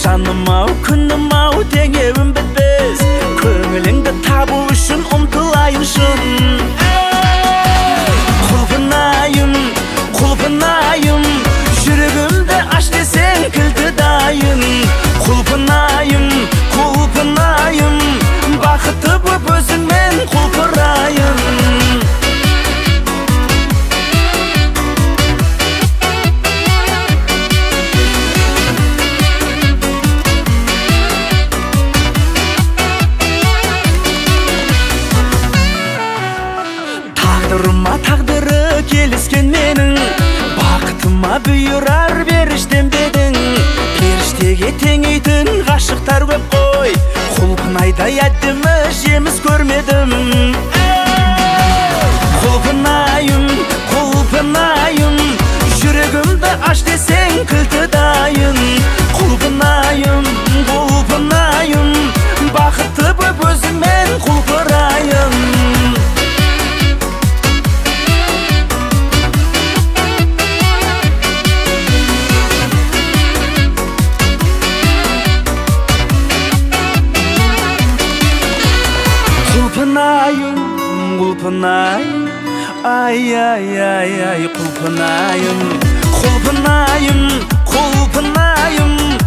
Tanımау, күнімау теңеуім бітпес, көңіліңді табу үшін ұмтылайын шын. Құлпынайым, құлпынайым, жүрегімді аш десең кілті дайын. Құлпынайым, құлпынайым, бақытты боп өзіңмен құлпырайын. Тағдыры келіскен менің, бақытыма бұйырар беріштем дедің. Періштеге теңейтін ғашықтар көп қой, құлпынайдай әдемі жеміс көрмедім. Құлпынайым, құлпынайым, жүрегімді аш десең кілті дайын. Құлпынайым, құлпынайым, бақытты боп өзіңмен құлпырайын. Құлпынайым, құлпынайым, ай, құлпынайым. Құлпынайым, құлпынайым,